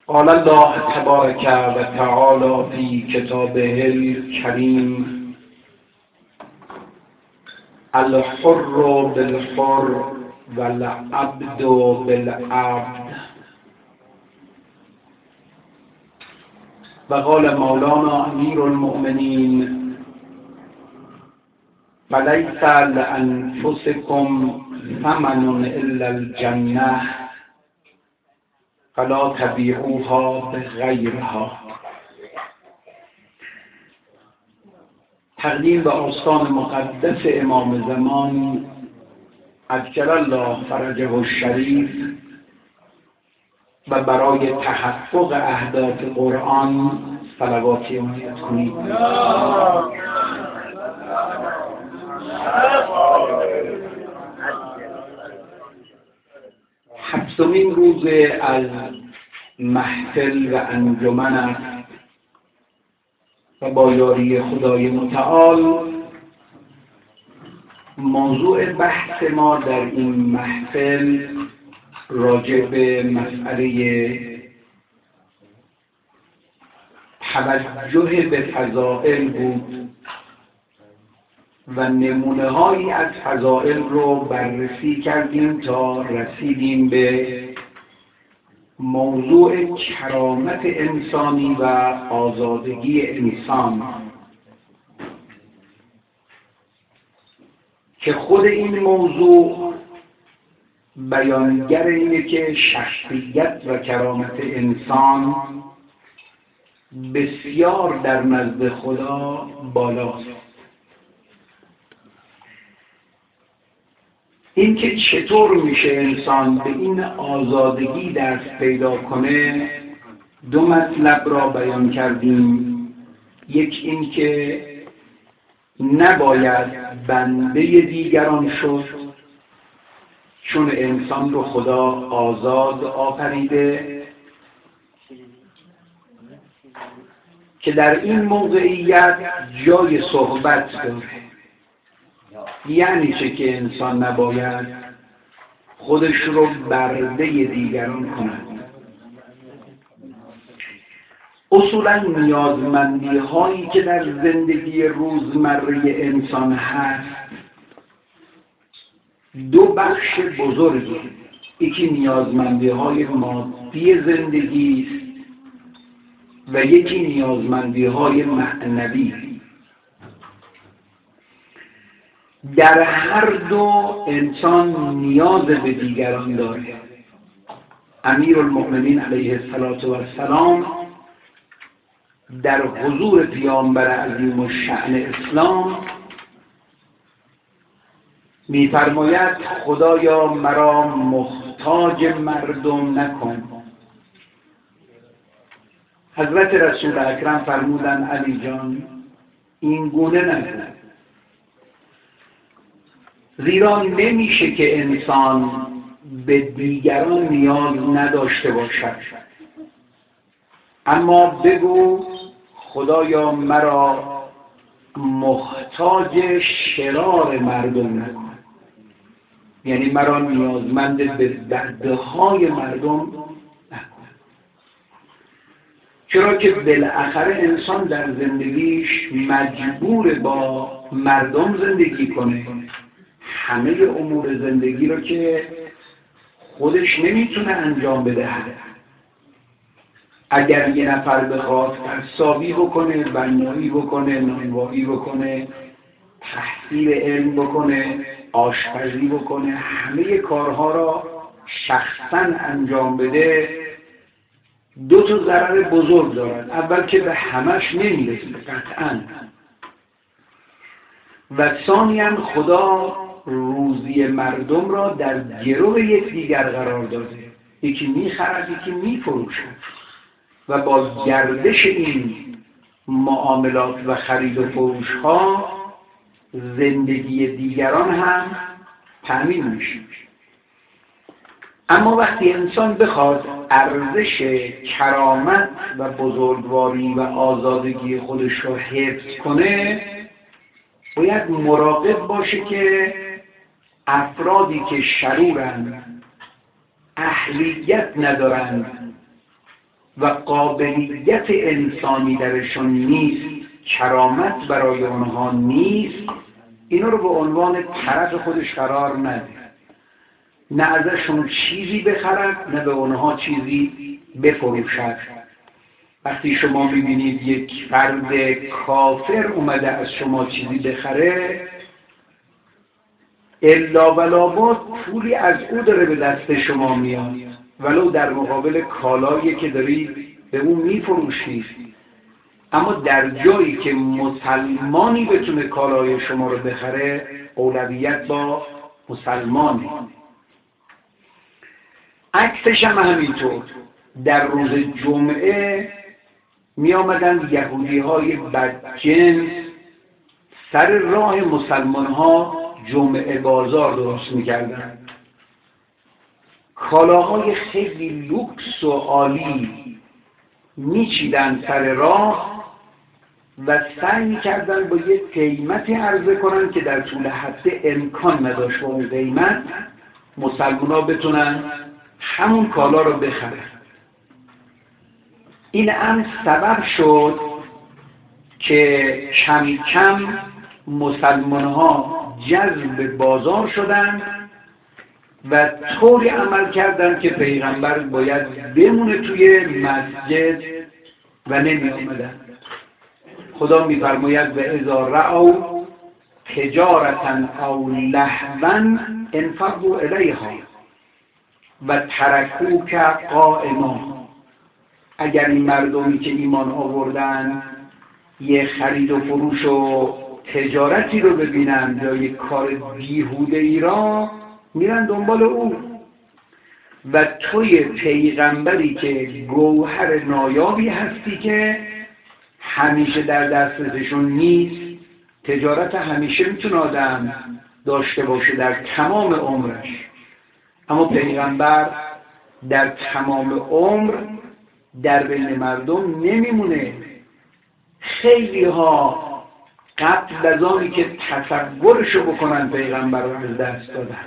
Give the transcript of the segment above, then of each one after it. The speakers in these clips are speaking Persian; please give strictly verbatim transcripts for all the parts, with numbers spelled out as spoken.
قال الله تبارك و تعالى في كتابه الكريم: الحر بالحر والعبد بالعبد. و قال مولانا امیر المؤمنین: فلیس لانفسکم ثمن الا الجنه فلا تبیعوها بغیرها. تقدیم به آستان مقدس امام زمان عجل الله فرجه الشریف و برای تحقق اهداف قرآن صلواتی عنایت کنید. هفتمین روز از محفل و انجمن است و با یاری خدای متعال موضوع بحث ما در این محفل راجع به مسئله توجه به فضائل بود و نمونه هایی از فضائل رو بررسی کردیم تا رسیدیم به موضوع کرامت انسانی و آزادگی انسان که خود این موضوع بیانگر اینه که شخصیت و کرامت انسان بسیار در نزد خدا بالاست. این که چطور میشه انسان به این آزادگی دست پیدا کنه، دو مطلب را بیان کردیم. یک این که نباید بنده دیگران شد، چون انسان رو خدا آزاد آفریده، که در این موقعیت جای صحبت داره. یعنی چه که انسان نباید خودش رو برده دیگران کند. اصولا نیازمندی هایی که در زندگی روزمره انسان هست دو بخش بزرگی. یکی نیازمندی های مادی زندگی است و یکی نیازمندی های معنوی. در هر دو انسان نیاز به دیگران داره. امیر المؤمنین علیه السلام در حضور پیامبر عظیم الشأن اسلام می‌فرماید خدایا مرا محتاج مردم نکن. حضرت رسول اکرم فرمودند علی جان این گونه نکن، زیرا نمیشه که انسان به دیگران نیاز نداشته باشد، اما بگو خدایا مرا محتاج شرار مردم نکن، یعنی مرا نیازمند به دردهای مردم نکن. چرا که بالاخره انسان در زندگیش مجبور با مردم زندگی کنه. همه امور زندگی رو که خودش نمیتونه انجام بده. اگر یه نفر بخواد قصابی بکنه، بنایی بکنه، نانوایی بکنه، تحصیل علم بکنه، آشپزی بکنه، همه کارها را شخصا انجام بده، دو تا ضرر بزرگ دارد. اول که به همش نمیرسه قطعاً، و ثانیاً خدا روزی مردم را در گرو یکدیگر قرار داده. یکی میخرد، یکی میفروشد و با گردش این معاملات و خرید و فروش ها زندگی دیگران هم تأمین میشه. اما وقتی انسان بخواد ارزش کرامت و بزرگواری و آزادگی خودش رو حفظ کنه، باید مراقب باشه که افرادی که شرورن، اهلیت ندارن و قابلیت انسانی درشون نیست، کرامت برای اونها نیست، اینا رو به عنوان طرف خودش قرار نده. نه ازشون چیزی بخرد، نه به اونها چیزی بفروشد. وقتی شما میبینید یک فرد کافر اومده از شما چیزی بخره، الا ولابد پولی از او داره به دست شما میاد، ولو در مقابل کالایی که دارید به اون میفروشید. اما در جایی که مسلمانی بتونه کالای شما رو بخره، اولویت با مسلمانه. عکسش هم همینطور. در روز جمعه می آمدن یهودی های بدجنس سر راه مسلمان ها جمعه بازار درست می کردن. کالاهای خیلی لوکس و عالی می چیدن سر راه و سعی می کردن با یک قیمتی عرضه کنن که در طول هفته امکان نداشت با اون قیمت مسلمان ها بتونن همون کالا رو بخرن. این هم سبب شد که کم کم مسلمان ها جذب بازار شدن و طوری عمل کردن که پیغمبر باید بمونه توی مسجد و نمی آمدن. خدا می فرماید و اذا رأوا تجارة او لهوا انفضوا الیها و ترکوک قائما. اگر این مردمی که ایمان آوردن یه خرید و فروش و تجارتی رو ببینن یا یک کار بیهوده ای را، میرن دنبال اون. و توی پیغمبری که گوهر نایابی هستی که همیشه در دسترسشون نیست. تجارت همیشه میتونه آدم داشته باشه در تمام عمرش، اما پیغمبر در تمام عمر در بین مردم نمیمونه. خیلی ها قبل از آنی که تصورشو بکنن پیغمبر رو از دست دادن.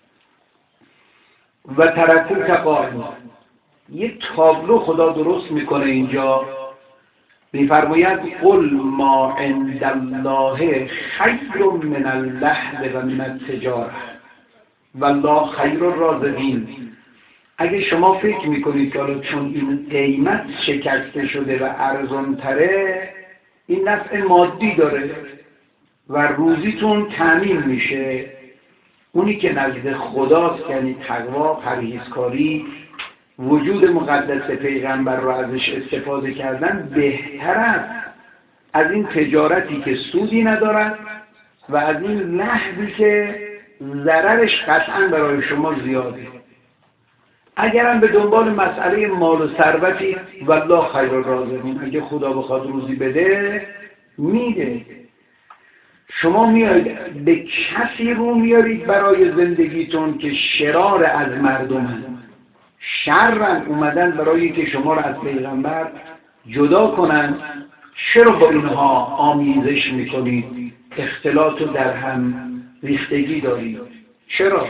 و ترکوک قائما. یه تابلو خدا درست میکنه اینجا، میفرماید قل ما عند الله خیر من اللهو و من التجاره والله خیر الرازقین. اگه شما فکر میکنید که حالا چون این قیمت شکسته شده و ارزان تره این نفع مادی داره و روزیتون تامین میشه، اونی که نزد خداست، یعنی تقوا، پرهیزکاری، وجود مقدس پیغمبر رو ازش استفاده کردن بهتر است از این تجارتی که سودی ندارد و از این لهوی که ضررش قطعا برای شما زیاده. اگرم به دنبال مسئله مال و ثروتی، والله خیر الرازقین، اگه خدا بخواد روزی بده میده. شما میایید به کسی رو میارید برای زندگیتون که شرار از مردمن، شرن اومدن برای که شما رو از پیغمبر جدا کنن. چرا با اینها آمیزش میکنید؟ اختلاط و در هم ریختگی دارید. چرا؟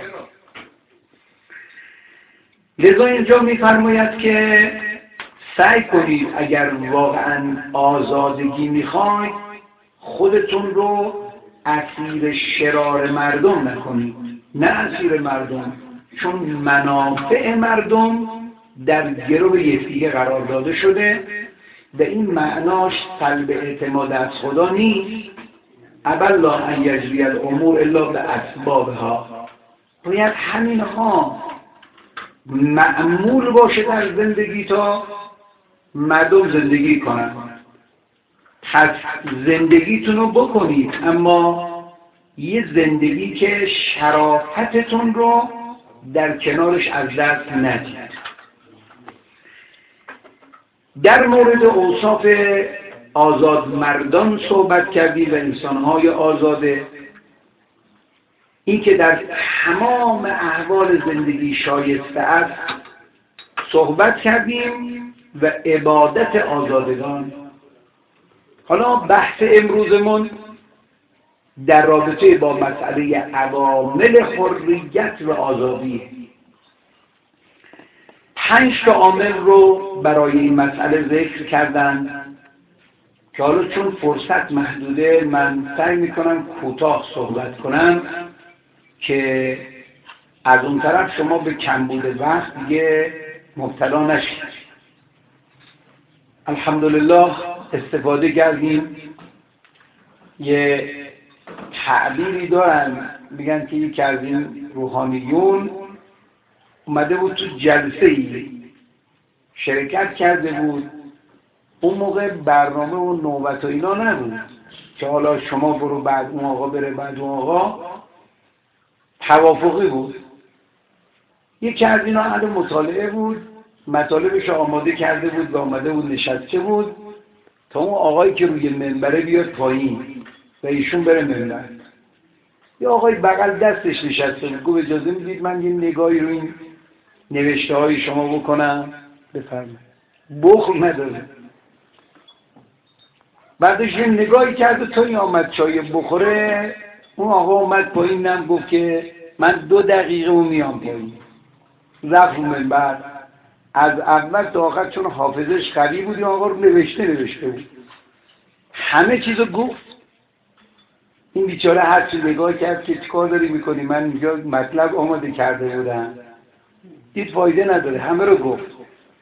لذا اینجا میفرماید که سعی کنید اگر واقعا آزادگی میخواید خودتون رو اسیر شرار مردم نکنید، نه اسیر مردم، چون منافع مردم در گرو یکدیگه قرار داده شده و این معناش سلب اعتماد از خدا نیست. ابالله ان یجری الامور الا باسبابها. باید همینها معمول باشه در زندگی تا مردم زندگی کنن. پس زندگیتون رو بکنید، اما یه زندگی که شرافتتون رو در کنارش از دست ندید. در مورد اوصاف آزاد مردان صحبت کردید و انسانهای آزاده، این که در تمام احوال زندگی شایسته است صحبت کردیم و عبادت آزادگان. حالا بحث امروزمون در رابطه با مسئله عوامل حریت و آزادی. پنج تا عامل رو برای این مسئله ذکر کردن که حالا چون فرصت محدوده من سعی میکنم کوتاه صحبت کنم که از اون طرف شما به کمبود وقت دیگه مبتلا نشید. الحمدلله استفاده کردیم. یه تعبیری دارن میگن که یکی از این روحانیون اومده بود تو جلسه ای شرکت کرده بود. اون موقع برنامه و نوبت و اینا نبود که حالا شما برو بعد اون آقا بره بعد اون آقا، توافقی بود. یکی از اینا اهل مطالعه بود، مطالبش آماده کرده بود و آمده بود نشسته بود تا اون آقایی که روی منبره بیاد پایین و ایشون بره منبر. یه آقای بغل دستش نشسته بود، گفت اجازه میدید من یه نگاهی رو این نوشته های شما بکنم؟ بفرمایید. بخل نداره. بعدش یه نگاهی کرد و تا این آمد چای بخوره، اون آقا اومد پایین، نم گفت که من دو دقیقه و میام پایین. رفت رو منبر. از اول تا آخر چون حافظش قوی بود آقا رو نوشته نوشته بود، همه چیزو گفت. این بیچاره هر چی نگاه کرد که چیکار داری میکنی، من اینجا مطلب آماده کرده بودم، دید فایده نداره، همه رو گفت.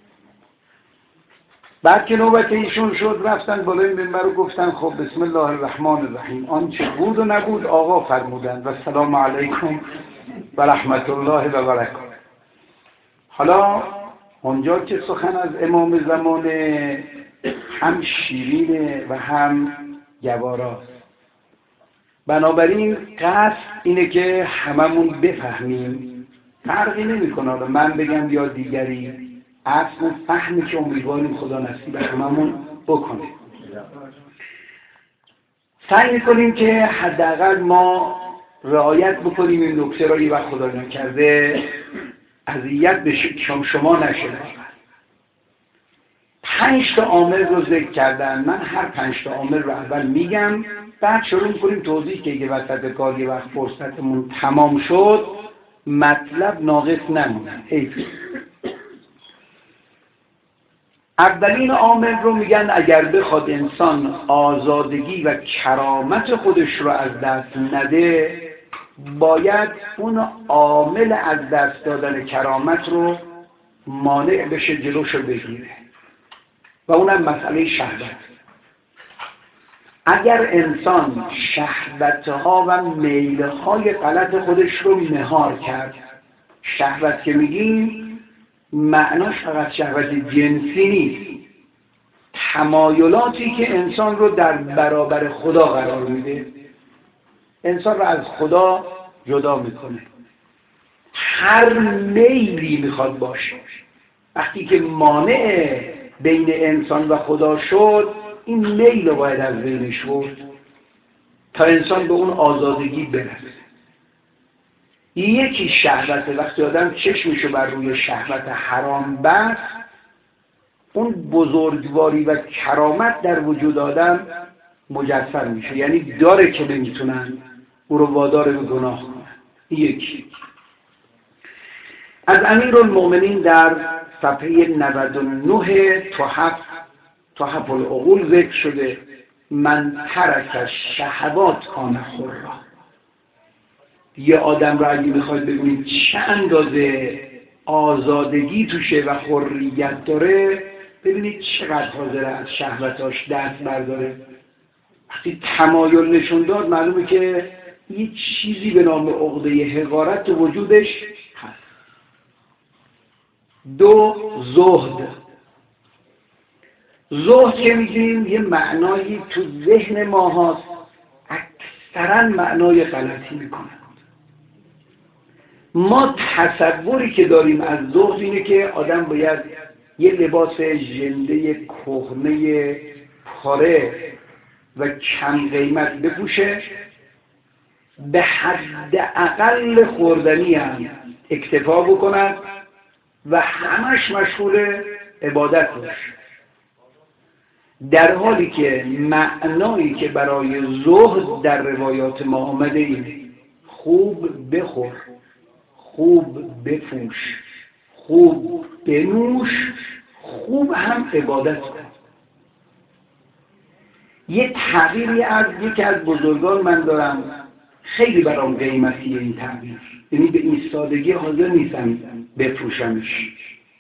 بعد که نوبت ایشون شد رفتن بالای منبر رو گفتن خب بسم الله الرحمن الرحیم، آن چه بود و نبود آقا فرمودند و سلام علیکم و رحمت الله و برکاته. حالا اونجا که سخن از امام زمان هم شیرینه و هم گواراست، بنابراین قصد اینه که هممون بفهمیم، فرقی نمیکنه حالا من بگم یا دیگری، اصل فهمی که امیدواریم خدا نصیب هممون بکنه. سعی میکنیم که حداقل ما رعایت بکنیم این نکته را یه وقت خدا نکرده اذیت به شما نشه. پنج تا عامل رو ذکر کردن، من هر پنج تا عامل رو اول میگم، بعد شروع میکنیم توضیح که یه وسط کار یه وقت فرصتمون تمام شد مطلب ناقص نمونه. حیف. اولین عامل رو میگن اگر بخواد انسان آزادگی و کرامت خودش رو از دست نده، باید اون عامل از دست دادن کرامت رو مانع بشه، جلوش رو بگیره، و اونم مسئله شهوت. اگر انسان شهوتها و میلهای غلط خودش رو مهار کرد، شهوت که میگیم معناش فقط شهوت جنسی نیست، تمایلاتی که انسان رو در برابر خدا قرار میده، انسان رو از خدا جدا میکنه. هر میلی میخواد باشه، وقتی که مانع بین انسان و خدا شد، این میل رو باید از بینش برد تا انسان به اون آزادگی برسه. یکی شهوت، وقتی آدم چشمشو بر روی شهوت حرام بست، اون بزرگواری و کرامت در وجود آدم مجسم میشه، یعنی داره که نمیتونن او رو وادار به گناه کنن. یکی از امیرالمومنین در صفحه نود و نه تحف تحف العقول ذکر شده من ترک شهوات کان حرا. یه آدم را اگه میخواید ببینید چه اندازه آزادگی توشه و حریت داره، ببینید چقدر حاضر از شهوتاش دست برداره. وقتی تمایل نشون داد معلومه که یه چیزی به نام عقده حقارت تو وجودش هست. دو، زهد. زهد که میگیم یه معنایی تو ذهن ما هست، اکثرا معنای غلطی میکنه. ما تصوری که داریم از زهد اینه که آدم باید یه لباس ژنده کهنه پاره و کم قیمت بپوشه، به حد اقل خوردنی هم اکتفا بکنن و همش مشغول عبادت باشه، در حالی که معنایی که برای زهد در روایات ما آمده اینه خوب بخور، خوب بپوش، خوب بنوش، خوب هم عبادت کن. یه تغییری از یکی از بزرگان من دارم، خیلی برام قیمتیه این تغییر، یعنی به این سادگی حاضر نیستم بفروشمش.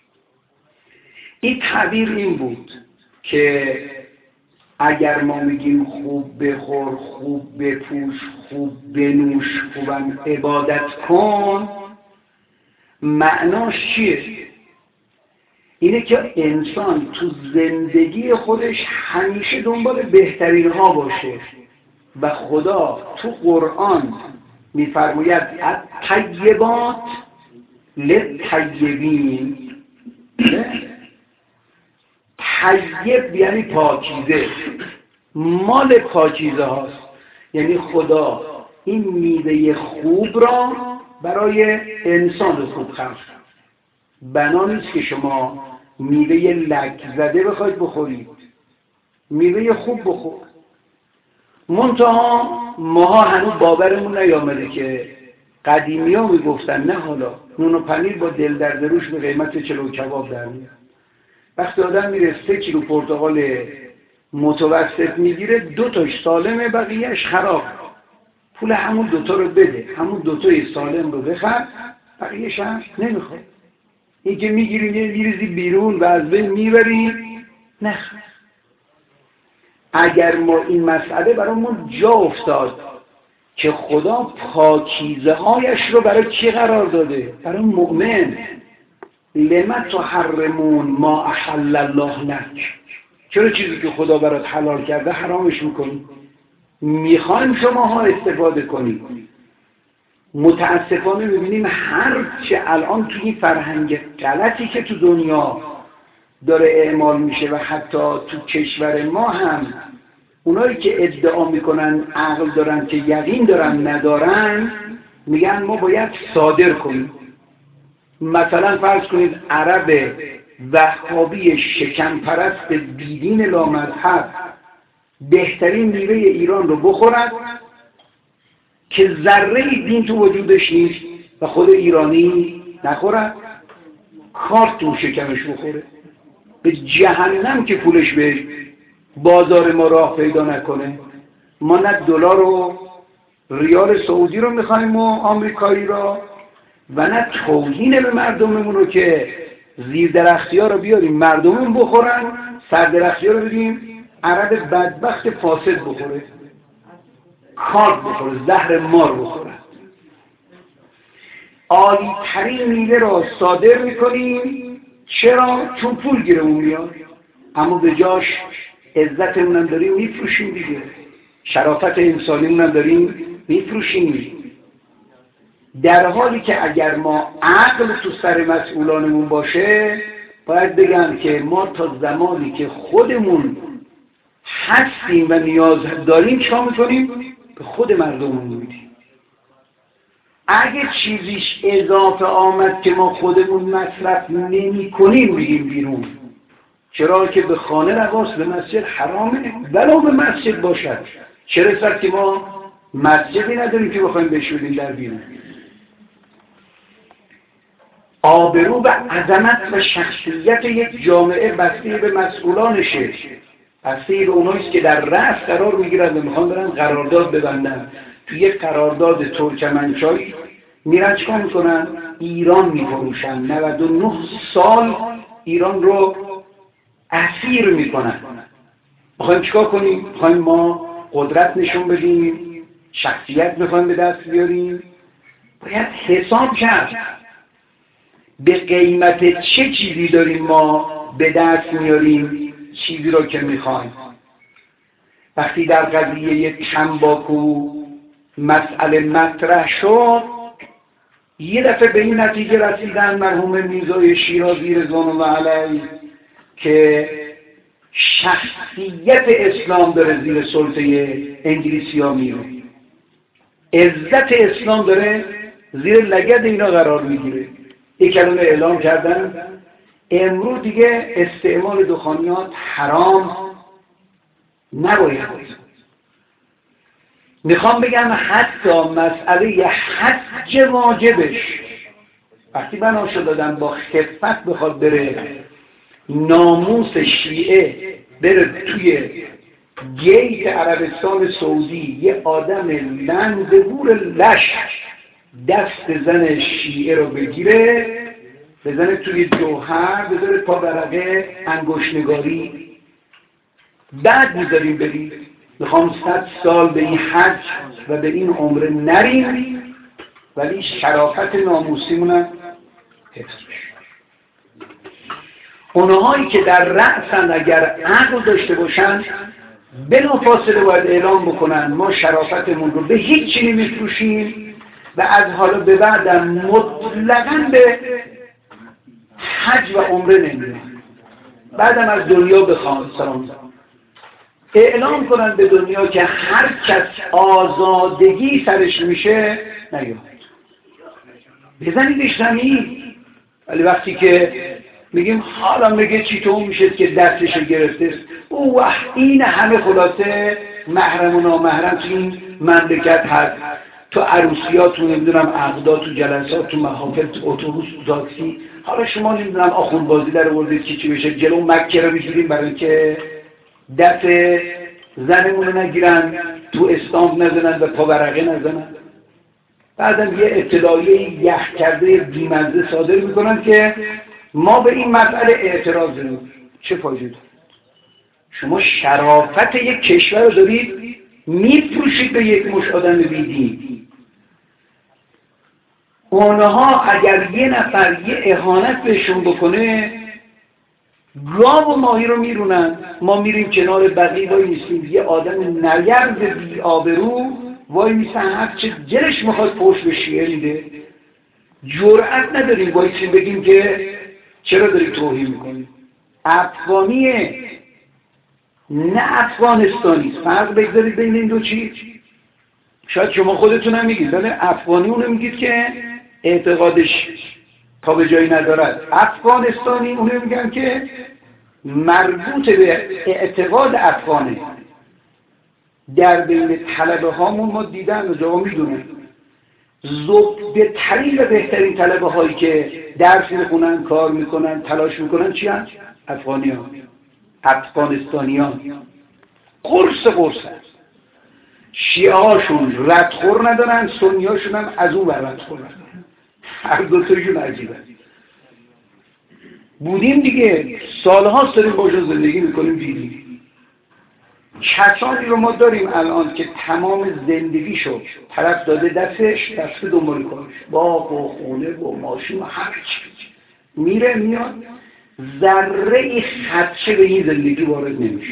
این تغییر این بود که اگر ما میگیم خوب بخور، خوب بپوش، خوب بنوش، خوبم عبادت کن، معناش چیه؟ اینه که انسان تو زندگی خودش همیشه دنبال بهترین ها باشه و خدا تو قرآن میفرماید الطیبات للطیبین. طیب یعنی پاکیزه، مال پاکیزه هاست. یعنی خدا این میوه خوب را برای انسان خوب خلق. بنا نیست که شما میوه لک زده بخواید بخورید، میوه خوب بخور. منتها ماها هنوز باورمون نیامده که قدیمی ها میگفتن نه حالا نون و پنیر با دل در دروش به قیمت چلو کباب در میاد. وقتی آدم میره سه کیلو پرتقال متوسط میگیره، دو تاش سالمه بقیهش خراب، پول همون دوتا رو بده، همون دوتای سالم رو بخر، بقیهش هم نمیخواد. این که میگیری میریزی بیرون و از بین میبری، نه. اگر ما این مسئله برامون جا افتاد که خدا پاکیزه هایش رو برای کی قرار داده؟ برای مؤمن. لما تحرمون ما احل الله لک، چرا چیزی که خدا برات حلال کرده حرامش میکنی؟ میخوایم شماها استفاده کنید. متاسفانه ببینیم هر چه الان توی این فرهنگ غلطی که تو دنیا داره اعمال میشه و حتی تو کشور ما هم اونایی که ادعا میکنن عقل دارن که یقین دارن ندارن، میگن ما باید صادر کنیم. مثلا فرض کنید عرب وهابی شکم پرست بیدین لامذهب بهترین میوه ایران رو بخورد که ذره دین تو وجودش نیست و خود ایرانی نخورد، کارت تو شکمش بخوره، به جهنم که پولش به بازار ما راه پیدا نکنه. ما نه دلار و ریال سعودی رو میخوایم و آمریکایی را و نه توهین به مردممون رو که زیر درختی ها رو بیاریم مردممون بخورن، سر درختی ها رو بدیم عرب بدبخت فاسد بخوره، کارد بخوره، زهر مار بخوره. عالی ترین میوه را صادر میکنیم. چرا؟ چون پول گیرمون میاد، اما به جاش عزتمون هم داریم میفروشیم دیگه، شرافت انسانیمون هم داریم میفروشیم. در حالی که اگر ما عقل تو سر مسئولانمون باشه، باید بگم که ما تا زمانی که خودمون هستیم و نیاز داریم چیکار میکنیم؟ به خود مردمون میدیم. اگه چیزیش اضافه آمد که ما خودمون مصرف نمی کنیم میگیم بیرون. چرا که به خانه رواست، به مسجد حرامه، ولو به مسجد باشد. چه رسد که ما مسجدی نداریم که بخوایم بشوریم در بیرون. آبرو و عظمت و شخصیت یک جامعه بسته به مسئولانشه، بسته به اوناییست که در رأس قرار میگیرند و میخوان برن قرارداد ببندن. توی یک قرارداد ترکمنچای میرن چیکار میکنن؟ ایران میفروشن. نود و نه سال ایران رو اسیر میکنن. میخوایم چیکار کنیم؟ میخوایم ما قدرت نشون بدیم، شخصیت میخوایم به دست بیاریم. باید حساب کرد به قیمت چه چیزی داریم ما به دست میاریم چیزی رو که میخوایم. وقتی در قضیه تنباکو مسئله مطرح شد، یه دفعه به این نتیجه رسیدن مرحوم میرزای شیرازی رضوان الله علیه که شخصیت اسلام داره زیر سلطه انگلیسی ها میره، عزت اسلام داره زیر لگد اینا قرار میگیره. یک کلمه اعلام کردن امروز دیگه استعمال دخانیات حرام نباید. میخوام بگم حتی مسئله حج واجبش وقتی بنا شد دادن با خفت بخواد بره ناموس شیعه بره توی گیت عربستان سعودی یه آدم لندبور لش دست زن شیعه رو بگیره بزنه توی جوهر بذاره تا برقه انگشتنگاری بعد میذاریم بریم میخوام صد سال به این حج و به این عمره نریم ولی شرافت ناموسیمونم حفظ بشه. اونهایی که در رأسن اگر عقل داشته باشن بلافاصله باید اعلام بکنن ما شرافتمون رو به هیچ چی نمیفروشیم و از حالا به بعدم مطلقاً به حج و عمره نمیریم. بعدم از دنیا بخوان سلام اعلام کنن به دنیا که هر کس آزادگی سرش میشه نیاد بزنیدش زمین. ولی وقتی که میگیم حالا میگه چی تو میشه که دستش گرفته او این همه خلاصه محرم و نامحرم تو این مملکت هست، تو عروسیات، تو نمیدونم عقدات، تو جلسات، تو محافل، تو اتوبوس، تو تاکسی. حالا شما نمیدونم آخوند بازی در آوردید که چی بشه جلو مکه رو میگیریم برای که دست زنمون رو نگیرن، تو استامپ نزنن و پا ورقه نزنن. بعدم یه اطلاعیه یخ کرده بیمزه صادر میکنن که ما به این مسئله اعتراض داریم. چه فایده داره؟ شما شرافت یک کشور رو دارید میفروشید به یک مش آدم بیدین. اونها اگر یه نفر یه اهانت بهشون بکنه گاو و ماهی رو میرونن. ما میریم کنار بقی وای میسیم یه آدم نگرد بی آبرو وای میسن هر چه جلش میخواد پشت به شیعه میده. جرأت نداریم وایسیم بگیم که چرا داری توهین میکنی. افغانیه نه افغانستانی. فرق بگذارید بین این دو چیز. شاید شما خودتون هم میگید ولی افغانی اونو میگید که اعتقادش تا به جایی ندارد. افغانستانی اونو میگن که مربوط به اعتقاد افغانه. در بین طلبه هامون ما دیدن و جواب میدونن زبده ترین و بهترین طلبه هایی که درس میخونن، کار میکنن، تلاش میکنن چی هست؟ افغانی ها، افغانستانی ها. قرص قرص هست. شیعه هاشون ردخور ندارن، سنی هاشون هم از اون بر ردخور ندارن. هر دوتایشون عجیبه. بودیم دیگه سالهاست داریم باشون زندگی میکنیم دیدیم. کسانی رو ما داریم الان که تمام زندگیشو طرف داده دستش دست دنبال کارش باغ و خونه و ماشین و هر چی میره میاد ذره ای خدشه به این زندگی وارد نمیشه.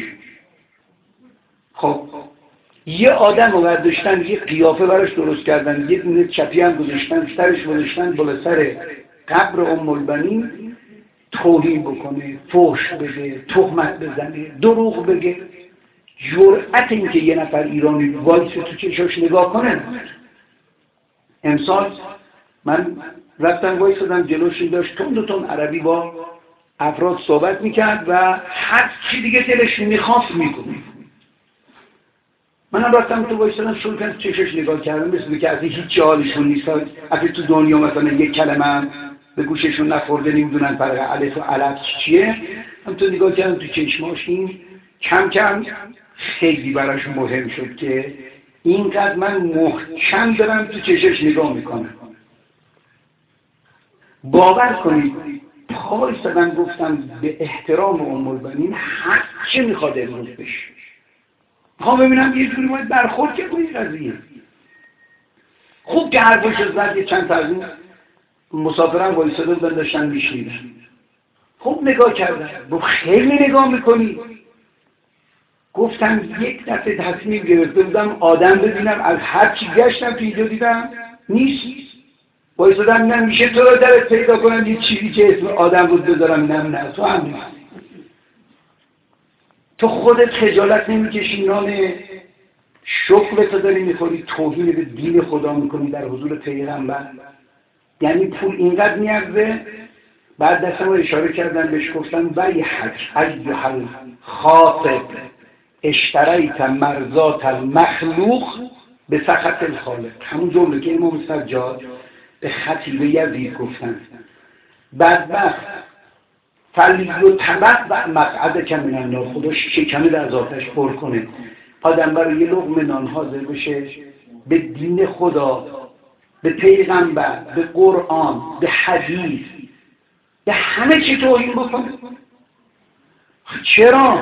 خب یه آدم رو برداشتن یه قیافه براش درست کردن یه دونه چپی هم گذاشتن سرش گذاشتن بالا سر قبر ام البنین توهین بکنه، فحش بده، تهمت بزنه، دروغ بگه. جرأت این که یه نفر ایرانی وایس تو چشاش نگاه کنه. امسال من رفتم وایس دادم جلوش داشت تند و تند عربی با افراد صحبت میکرد و هر چی دیگه دلش میخواست میکنه. منم رفتم تو وایس دادم شروع کردم چشاش نگاه کردم مثل که از هیچ حالشون نیست. اگه تو دنیا مثلا یک کلمه به گوششون نخورده نمیدونن فرق الف و علف چیه. هم تو نگاه کردم تو چشماش این کم کم خیلی براش مهم شد که اینقدر من محکم دارم تو چشش نگاه میکنم. باور کنید پای سدن گفتم به احترام ام البنین هر چه میخواد امروز بشه. میخوام ببینم یه جوری باید برخورد که با این قضیه. خوب که حرفش زد. یه چند تا از این مسافران وایساده بودن داشتن میشنیدن. خوب نگاه کردن. با خیلی نگاه میکنی. گفتم یک دفعه تصمیم گرفته بودم آدم ببینم از هر چی گشتم تو اینجا دیدم نیست. وایسادم نه میشه تو رو درت پیدا کنم یه چیزی که اسم آدم بود بذارم. نه نه تو هم نیست. تو خودت خجالت نمیکشی نام شغلت رو داری میخوری توهین به دین خدا میکنی در حضور پیغمبر. یعنی پول اینقدر میارزه. بعد دستم رو اشاره کردن بهش گفتن ویحک ایها الخاطب اشتریت مرضات المخلوق به سخط الخالق. همون جمله که امام سجاد به خطیب یزید گفتن بدبخت فلیو طبق و مقعد که من النار، خدا شکمه در ذاتش پر کنه آدم برای یه لقمه نان حاضر بشه به دین خدا، به پیغمبر، به قرآن، به حدیث، به همه چی توهین بکنه. چرا؟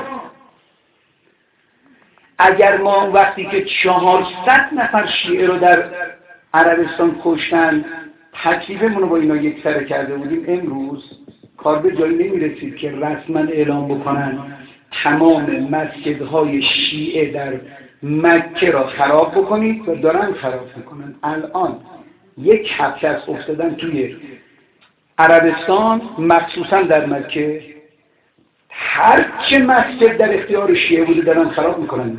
اگر ما وقتی که چهارصد نفر شیعه رو در عربستان کشتن تکلیفمون رو با اینا یک سره کرده بودیم، امروز کار به جایی نمیرسید که رسما اعلام بکنن تمام مسجدهای شیعه در مکه را خراب بکنید و دارن خراب میکنن. الان یک هفته از افتادن توی عربستان مخصوصا در مکه هر چه مسجد در اختیار شیعه بوده دارن خراب میکنن.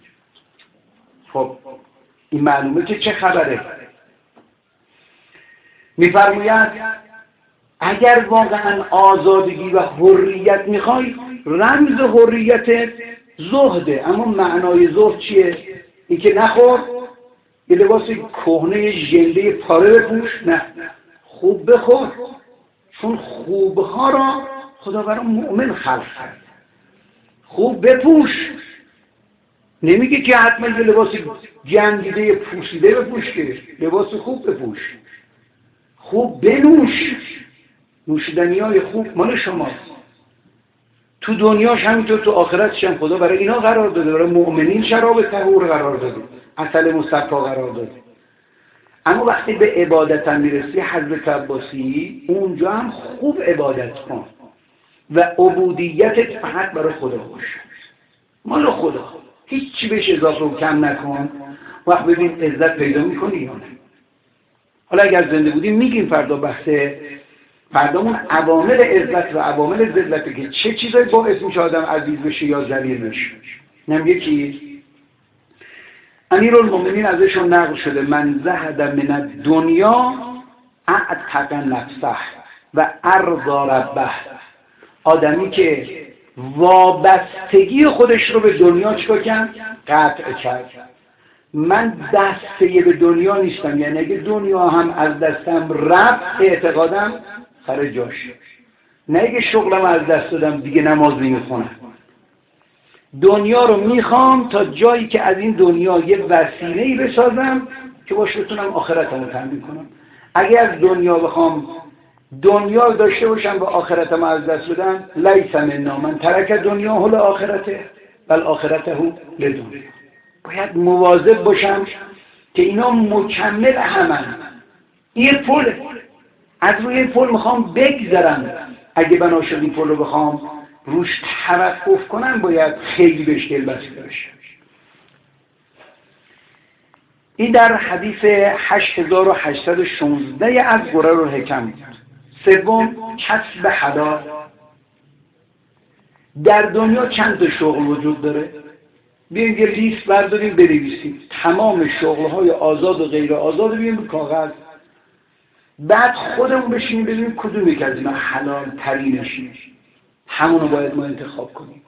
خب این معلومه که چه خبره. میفرماید اگر واقعا آزادگی و حریت میخوای رمز حریت زهده، اما معنای زهد چیه؟ این که نخور یه لباس کهنه ژنده پاره بپوش، نه خوب بخور، چون خوبها را خدا برای مؤمن خلق کرد. خوب بپوش، نمیگه که حتما یه لباس جنگیده پوسیده بپوش، که لباس خوب بپوش. خوب بنوش، نوشیدنی‌های خوب مال شماست. تو دنیاش همینطور، تو آخرتش هم خدا برای اینا قرار داده، برای مؤمنین شراب طهور قرار داده، عسل مصفا قرار داده. اما وقتی به عبادت هم میرسی حضرت عباسی، اونجا هم خوب عبادت کن و عبودیتت فقط برای خدا باشه، مال خدا، هیچی بهش اضافه و کم نکن. وقت ببین عزت پیدا میکنی یا نه. حالا اگر زنده بودیم میگیم فردا بحث فردامون عوامل عزت و عوامل ذلت، که چه چیزایی باعث میشه آدم عزیز بشه یا ذلیل بشه. نم یکی امیرالمومنین ازشون نقل شده من زهد من الدنیا اعتق نفسه و ارضا ربه. آدمی که وابستگی خودش رو به دنیا چیکار کرد؟ قطع کرد. من دسته به دنیا نیستم، یعنی اگه دنیا هم از دستم رفت اعتقادم سر جاش، نه اگه شغلم از دست دادم دیگه نماز نمیخونم. دنیا رو میخوام تا جایی که از این دنیا یه وسیله‌ای بسازم که باش بتونم آخرتمو تامین کنم. اگه از دنیا بخوام دنیا رو داشته باشم و آخرتمو از دست بدم، لیس منا من ترک دنیا هل آخرته بل آخرته لدنیا. باید مواظب باشم که اینا مکمل همن. این پل، از روی این پل میخوام بگذرم. اگه بنا شد این پل رو بخوام روش توقف کنم باید خیلی بهش دل بسته بشه. این در حدیث هشت هزار و هشتصد و شانزده از قرار الحکم بود. سوم، کسب حلال. در دنیا چند تا شغل وجود داره؟ بیایید یه لیست برداریم بنویسیم تمام شغل‌های آزاد و غیر آزاد رو بیاریم به کاغذ، بعد خودمون بشینیم ببینیم کدوم یک از اینا حلال ترینشه، همونو باید ما انتخاب کنیم.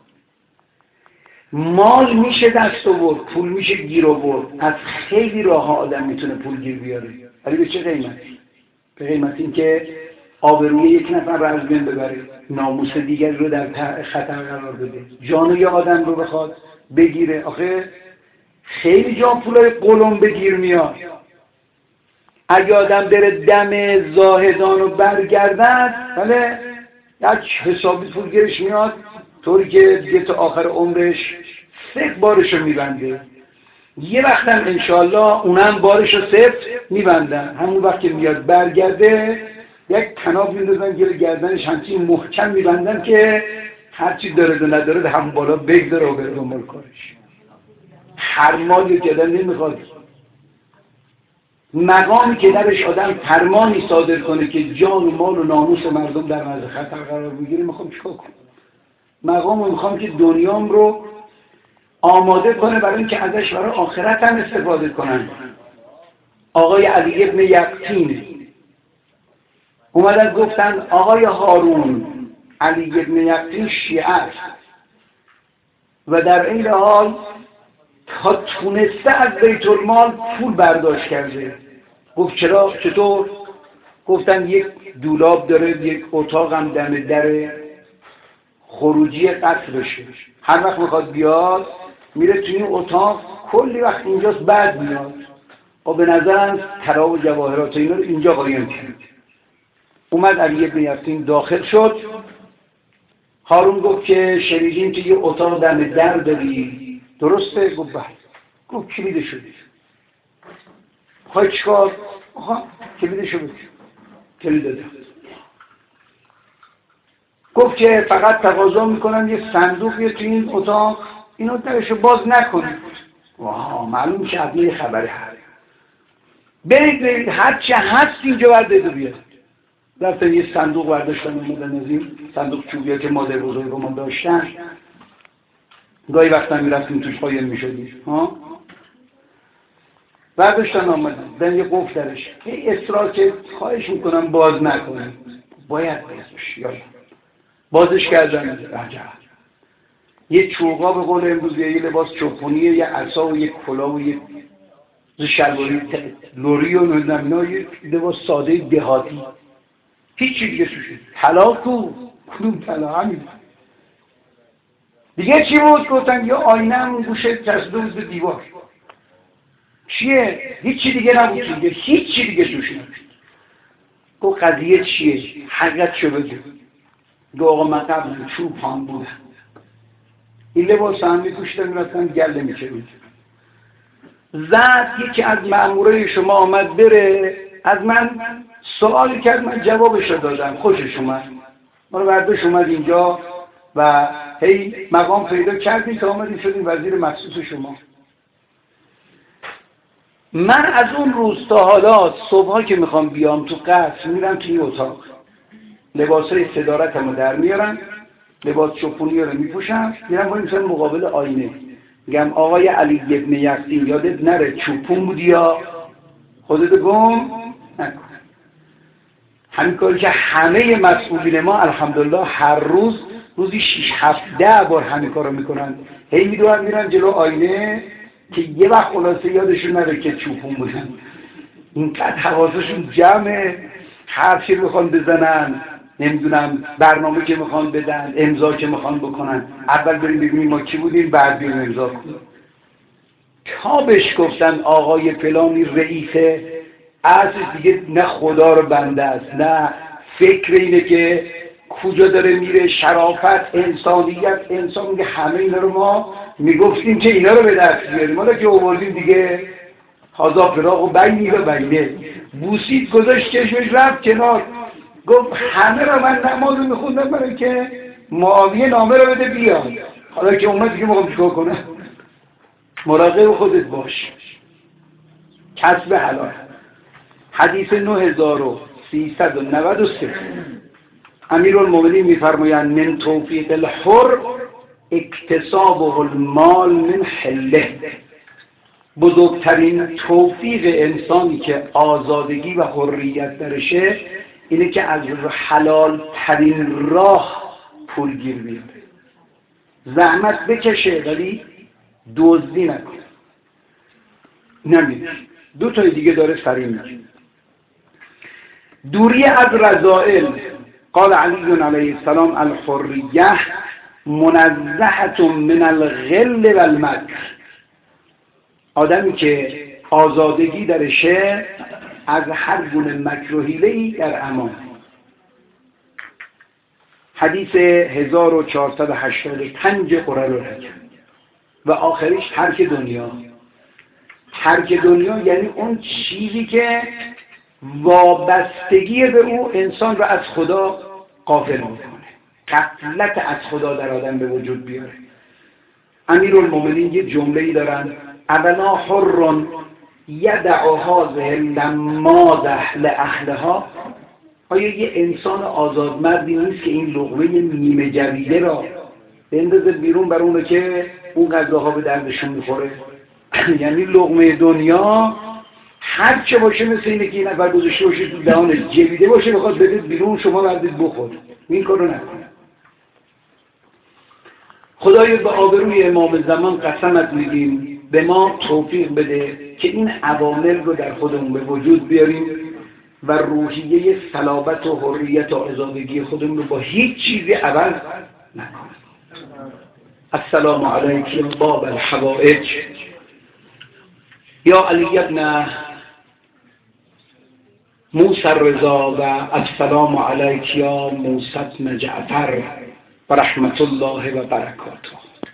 مال میشه دست آورد، پول میشه گیر آورد، از خیلی راه‌ها آدم میتونه پول گیر بیاره، ولی به چه قیمتی؟ به قیمت اینکه آبروی یک نفر رو از بین ببره، ناموس دیگری رو در خطر قرار بده، جان یه آدم رو بخواد بگیره. آخه خیلی جا پولای قلم بگیر میاد. اگه آدم بره دم زاهدان رو برگردد، بله یک حسابی پول گیرش میاد، طوری که دیگه تا آخر عمرش سه بارش رو میبنده. یه وقت هم انشالله اونم بارش رو سفت میبندن. همون وقت که میاد برگرده یک تناب میندازن گیر گردنش، همچین محکم میبندن که هرچی داره و نداره همون بالا بگذاره و بره دنبال کارش. هر مالی که آدم نمیخواد، مقامی که درش آدم فرمانی صادر کنه که جان و مال و ناموس مردم در معرض خطر قرار بگیره، میخوام چیکار کنم؟ مقامو میخوام که دنیام رو آماده کنه برای اینکه ازش برای آخرت هم استفاده کنن. آقای علی ابن یقطین اومدن گفتن آقای هارون، علی ابن یقطین شیعه است و در این حال تا تونسته از بیت المال پول برداشت کرده. گفت چرا؟ چطور؟ گفتن یک دولاب داره، یک اتاق هم دم در خروجی قصرشه، هر وقت میخواد بیاد میره توی این اتاق، کلی وقت اینجاست بعد میاد. و به نظرم طلا و جواهرات اینا رو اینجا قایم کرد. اومد علی بن یقین داخل شد. هارون گفت که شنیدیم که یه اتاق دم در داری، درسته؟ گفت بله. گفت کلیدش رو بده. خواهی چیکار؟ آها کلیدش رو بده. کلید داده. گفت که فقط تقاضا میکنم یه صندوقی تو این اتاق، اینو درشو باز نکنید. واه معلوم که حتما یه خبری هست. برید برید هر چه هست اینجا برده بیاد. رفتن یه صندوق برداشتن اومدن از این صندوق چوبیه که مادر بزرگ ما داشتن، گاهی وقتا میرفتیم توش قایم میشدیم ها، برداشتن آمدن دن یه قفل درش، یه اصرار که خواهش میکنم باز نکنیم، باید بازش یالا بازش کردن. عجب یه چوغا به قول امروز، یه لباس چوپونیه، یه عصا و یه کلاه و یه شلواری لوری و نمیدونم یه لباس ساده دهاتی، هیچی دیگه توش نیست. طلا کو؟ کدوم طلا؟ همین دیگه. چی بود؟ گفتن یه آینه هم گوشه چسبیده بود به دیوار. چیه؟ هیچی دیگه نبود دیگه، هیچی دیگه توش نبود. گفت قضیه چیه؟ حقیقت شو بگو. گفت آقا من قبل چوب هم بودم، این لباس هم می‌پوشیدم می‌رفتم گله می‌چرید. زد یکی از مأمورای شما آمد بره، از من سوالی کرد، من جوابش رو دادم، خوشش اومد، ما رو برداشت اومد اینجا و هی مقام پیدا کردیم تا آمدیم شدیم وزیر مخصوص شما. من از اون روز تا حالا صبحا که میخوام بیام تو قصر میرم توی اتاق، لباسای صدارتمو در میارم، لباس چوپونی رو میپوشم، میرم با این مقابل آینه میگم آقای علی بن یقین یادت نره چوپون بودی یا خودت گم نکن. همین کاری که همه مسئولین ما الحمدلله هر روز روزی شش هفت ده بار همین کارو میکنن، هی میدونن میرن جلو آینه که یه وقت خلاصه یادشون نره که چوپون بودن. اینقدر حواسشون جمعه، حرفی میخوان بزنن، نمیدونم برنامه که میخوان بدن، امضا که میخوان بکنن، اول بریم ببینیم ما کی بودیم بعد بریم امضا کنیم. تا بهش گفتن آقای فلانی رئیسه، اصل دیگه نه خدا رو بنده است، نه فکر اینه که کجا داره میره، شرافت، انسانیت، انسان میگه همه اینا رو ما میگفتیم که اینا رو به دست بیاریم، حالا که آوردیم دیگه هازا فراق و بینی و بینه. بوسید گذاشت چشمش رفت کنار، گفت همه رو من نماز میخوندم برای که معاویه نامه رو بده بیاد، حالا که اومد دیگه میخوام چیکار کنم؟ مراقب خودت باش. کسب حلال. حدیث نه هزار و سیصد و نود و سه امیرالمومنین میفرمایند من توفیق الحر اکتسابه المال من حله. بزرگترین توفیق انسانی که آزادگی و حریت درشه اینه که از حلال ترین راه پول گیر بیاره، زحمت بکشه ولی دزدی نکنه. نمیده. دو تای دیگه داره سریع میگه. دوری از رذائل. قال علی علیه السلام الحریه منزهة من الغل و المکر. آدمی که آزادگی درشه از هر گونه مکر و حیله‌ای در امان. حدیث هزار و چهارصد و هشتاد و پنج قرآن الحکم. و آخریش ترک دنیا. ترک دنیا یعنی اون چیزی که وابستگی به او انسان را از خدا غافل میکنه، غفلت از خدا در آدم به وجود بیاره. امیرالمومنین یه جمله‌ای دارن: اولا حر یدع هذه اللماذه لاهلها. آیا یه انسان آزادمردی نیست که این لقمه نیمه جویده را بندازه بیرون برای اونه که اون غذاها به دردشون میخوره؟ یعنی لقمه دنیا هر چه باشه مثل اینه که این نفر گذاشته باشه تو دهانش جویده باشه بخواد بدید بیرون شما بردید بخورید. این کارو نکنه. خدایا به آبروی امام زمان قسمت میدیم به ما توفیق بده که این عوامل رو در خودمون به وجود بیاریم و روحیه صلابت و حریت و آزادگی خودمون رو با هیچ چیزی عوض نکنیم. السلام علیک یا باب الحوائج یا علی ابن موسی الرضا و السلام علیک یا موسی بن جعفر و رحمت الله و برکاته.